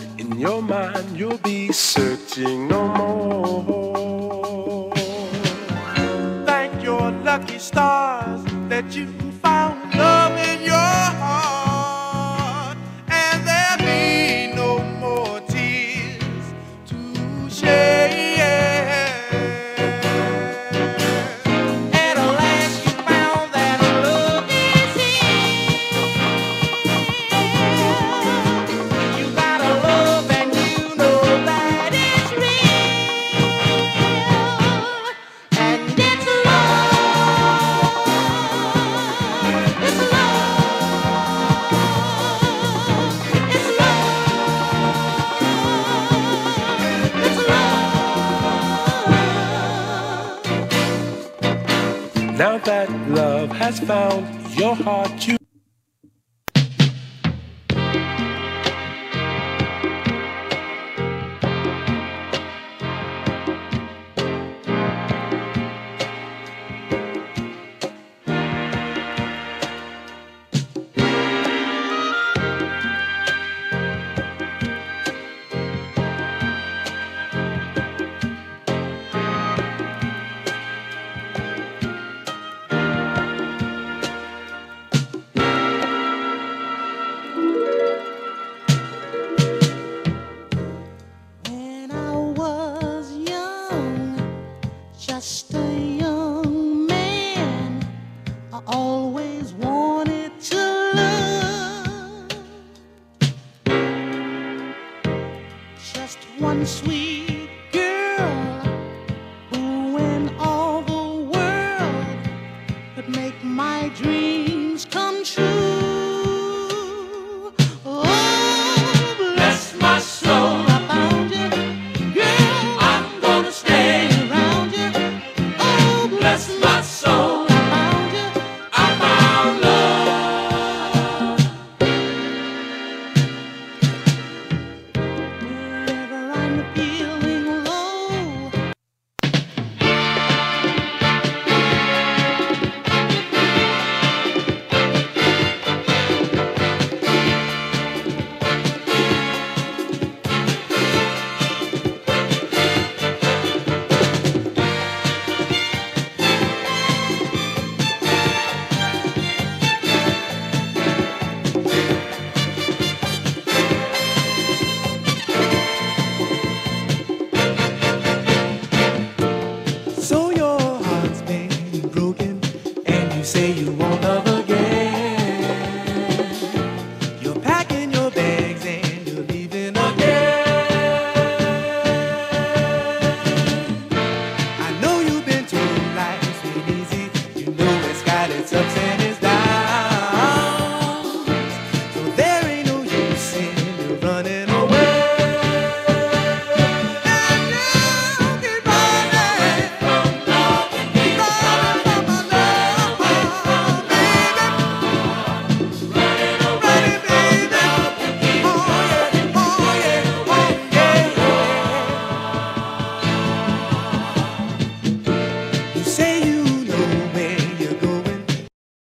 In your mind, you'll be searching no more. Thank your lucky stars that you found love in your heart, and there'll be no more tears to shed. At last you found that love is here. You got a love and you know that it's real, and it's love. It's love. It's love. It's love. Now that love has found your heart, you When I was young, just a young man, I always wanted to love just one sweet